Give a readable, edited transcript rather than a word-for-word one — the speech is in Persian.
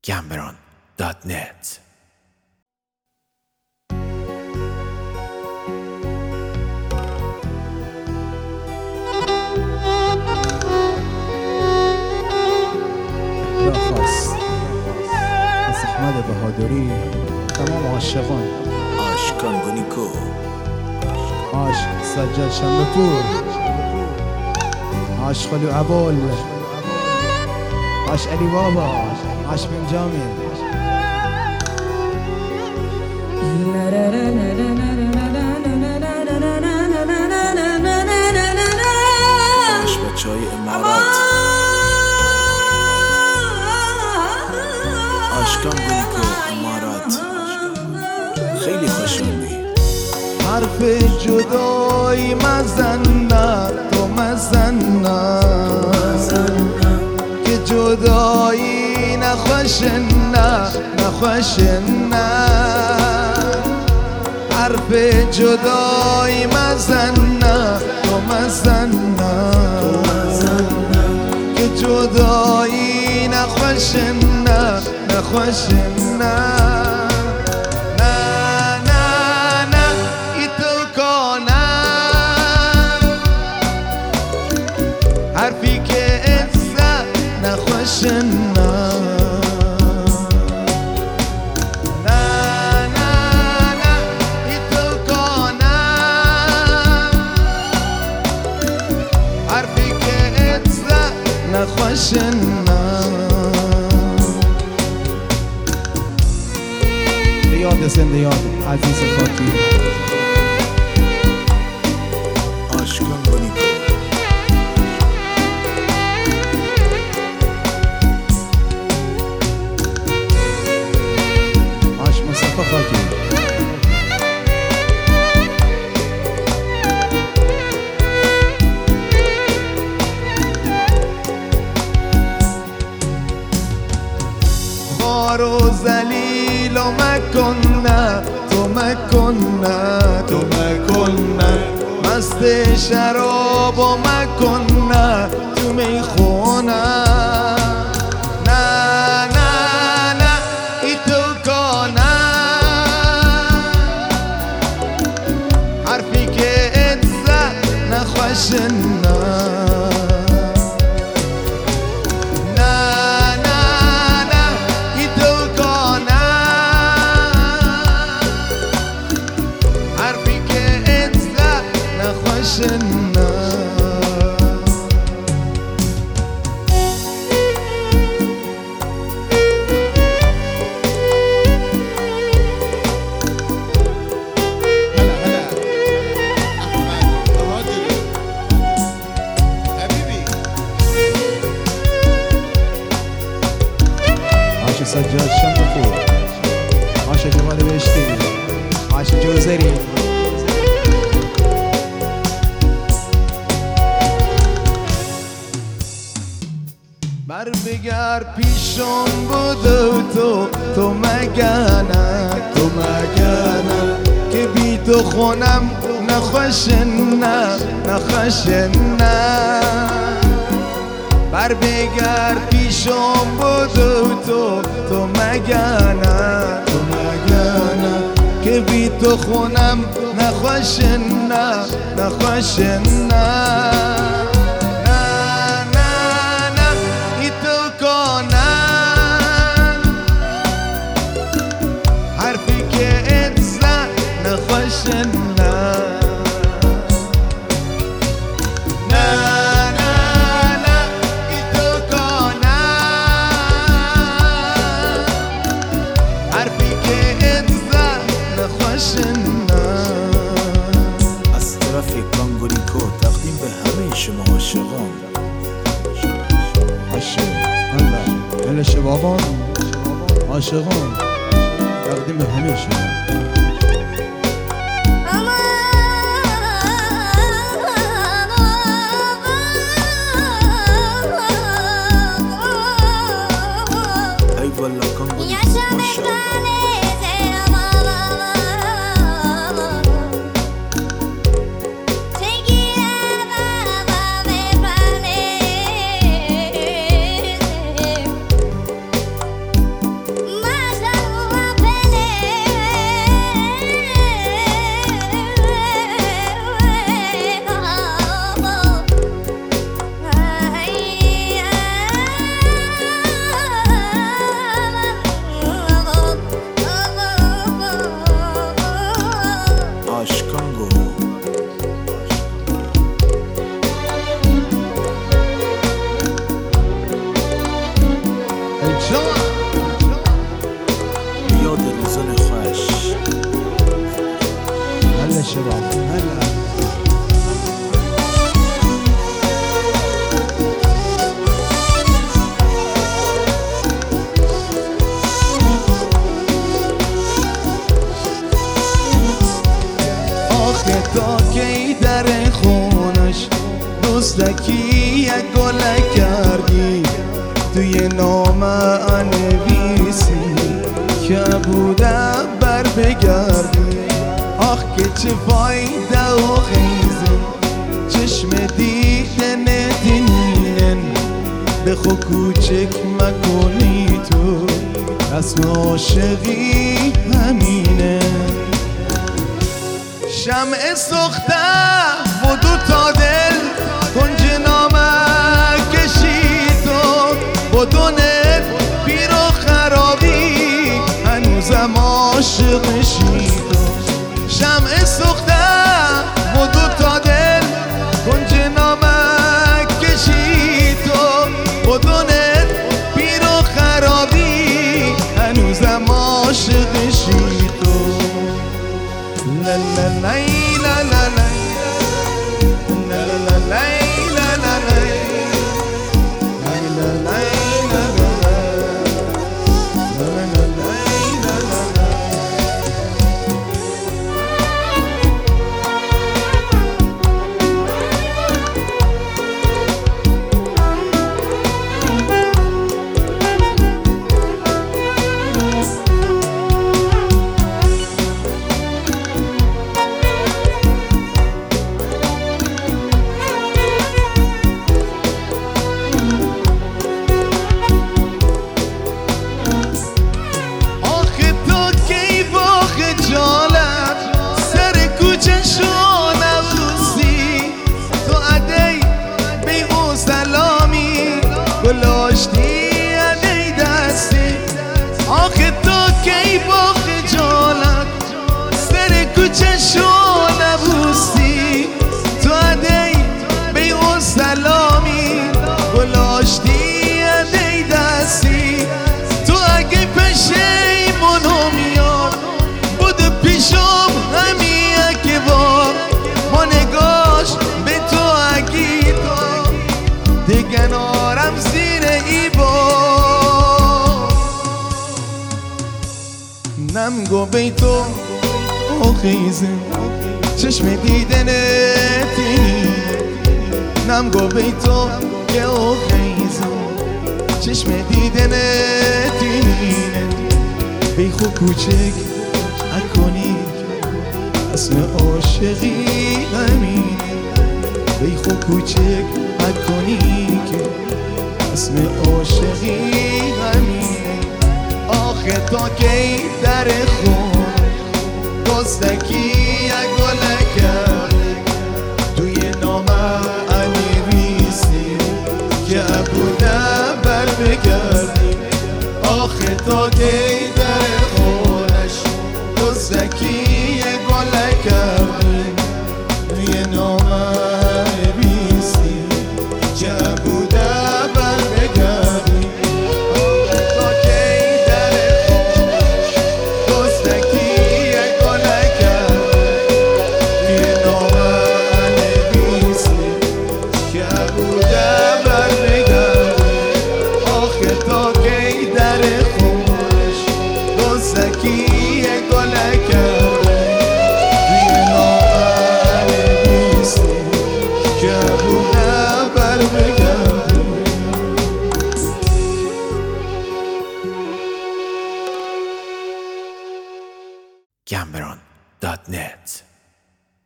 gambron.net. خاص از احمد بهادری تمام عاشقان آشکان گونیکو عاش سجاد شنبپور عاش خلو عبول عاش علی بابا عاش بن جامل عاش بچهای امارات آشکان گونیکو امارات خیلی خوش اومدی. حرف جدایی مزنه تو مزنه که جدایی نخوشنه نخوشنه حرف جدایی مزنه تو مزنه که جدایی نخوشنه نخوشنه حرفی که ازد نخوشنه نه نه نه ای تو کنم حرفی که ازد نخوشنه یاد زنده یاد عزیز خاکی آشکان گونیکو خاکی خار و ذلیل و مکنه تو مکنه تو مکنه مست شراب و مکنه تو میخونه حرفی که ازد نخوشنه نه نه نه ای تو کنم حرفی که ازد نخوشنه سجاد شنبپور عاش جمال بهشتی عاش جوزری بر بگر پیشم بودو تو مگنه تو مگنه که بی تو خونم نخوشنه نخوشنه بر بگر پیشم بودو تو مگنه تو مگنه که بی تو خونم نخوشنه نخوشنه نه نه نه ای تو کنم حرفی که ازد نخوشنه از طرف گونیکو تقدیم به همه شما عاشقان عاشق شبابان عاشقان تقدیم به همه شما ای والا کان گونیکو ماشاءالله یاد روزان خوش هلا شباب هلا. آخه تا کی در خونش دوستکی یک گله کردی توی نامه انویسی که بوده بر بگردی. آخ که چه فایده و خیزه چشم دیدن دینین به خود کوچک مکنی تو رسم عاشقی همینه. شمع سخته و دو تا دل کنج نامه کشی تو بدون پیر و خرابی هنوزم عاشقشی تو. شمع سخته و دو تا دل کنج نامه کشی تو بدون پیر و خرابی هنوزم عاشقشی تو. La la la la la la la la la la la la آخه تو کی با خجالت سر کوچه شو نبوسی تو عدی بی اون سلامی گلاشتی عدی دستی تو اگه پشیمونو میاد بود پیشم همی اگه بار ما نگاش به تو اگی تو دیگه نارم زیر ای بار نم گو بی تو خیزه چشم دیدن تینی نم گو بی تو که خیزه چشم دیدن تینی بی خو کوچک اکنی اسم عاشقی همینه بی خو کوچک اکنی که اسم عاشقی همینه آخه تا کی در خون دوستکی یک گله کرده توی نامه انویسی که بوده بر بگردی آخه تا کی در خونش دوستکی یک گله کرده توی نامه انویسی که بوده بر بگردی Yeah.